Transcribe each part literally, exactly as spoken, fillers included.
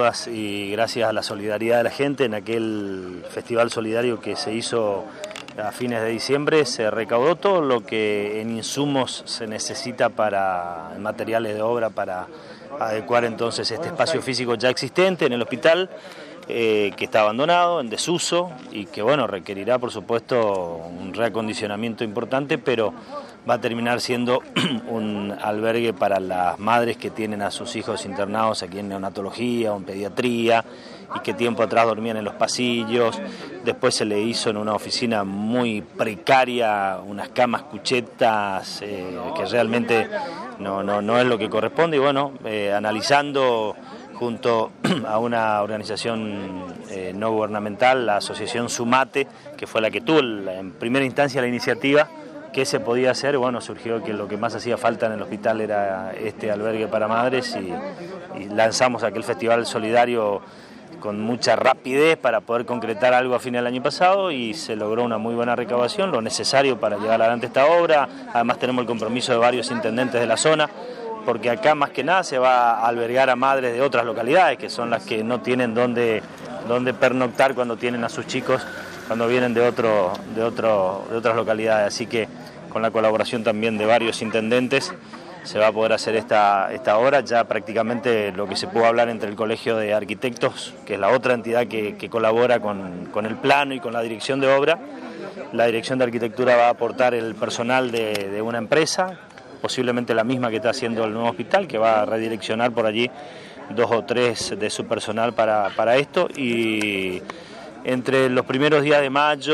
dudas y gracias a la solidaridad de la gente en aquel festival solidario que se hizo a fines de diciembre se recaudó todo lo que en insumos se necesita para materiales de obra para adecuar entonces este espacio físico ya existente en el hospital, eh, que está abandonado, en desuso y que bueno, requerirá por supuesto un reacondicionamiento importante, pero va a terminar siendo un albergue para las madres que tienen a sus hijos internados aquí en neonatología o en pediatría y que tiempo atrás dormían en los pasillos. Después se le hizo en una oficina muy precaria unas camas cuchetas eh, que realmente no, no, no es lo que corresponde y bueno, eh, analizando junto a una organización eh, no gubernamental, la asociación Sumate, que fue la que tuvo en primera instancia la iniciativa, qué se podía hacer, bueno, surgió que lo que más hacía falta en el hospital era este albergue para madres y, y lanzamos aquel festival solidario con mucha rapidez para poder concretar algo a fin del año pasado y se logró una muy buena recaudación, lo necesario para llevar adelante esta obra. Además tenemos el compromiso de varios intendentes de la zona, porque acá más que nada se va a albergar a madres de otras localidades, que son las que no tienen dónde, dónde pernoctar cuando tienen a sus chicos, cuando vienen de, otro, de, otro, de otras localidades. Así que con la colaboración también de varios intendentes se va a poder hacer esta, esta obra. Ya prácticamente lo que se pudo hablar entre el Colegio de Arquitectos, que es la otra entidad que, que colabora con, con el plano y con la dirección de obra. La Dirección de Arquitectura va a aportar el personal de, de una empresa, posiblemente la misma que está haciendo el nuevo hospital, que va a redireccionar por allí dos o tres de su personal para, para esto y entre los primeros días de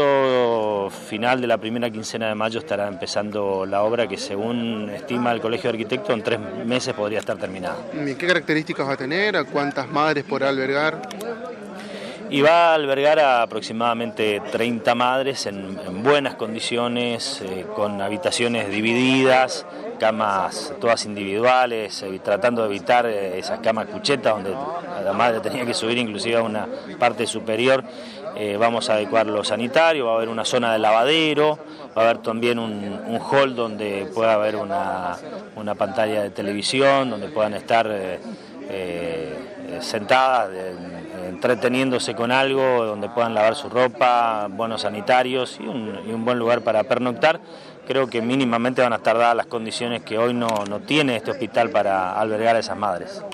mayo, final de la primera quincena de mayo, estará empezando la obra que según estima el Colegio de Arquitectos en tres meses podría estar terminada. ¿Y qué características va a tener? ¿A cuántas madres podrá albergar? Y va a albergar a aproximadamente treinta madres en, en buenas condiciones, eh, con habitaciones divididas, camas todas individuales, eh, tratando de evitar eh, esas camas cuchetas donde la madre tenía que subir inclusive a una parte superior. Eh, vamos a adecuar lo sanitario, va a haber una zona de lavadero, va a haber también un, un hall donde pueda haber una, una pantalla de televisión, donde puedan estar eh, eh, sentadas, de, entreteniéndose con algo, donde puedan lavar su ropa, buenos sanitarios y un, y un buen lugar para pernoctar. Creo que mínimamente van a estar dadas las condiciones que hoy no, no tiene este hospital para albergar a esas madres.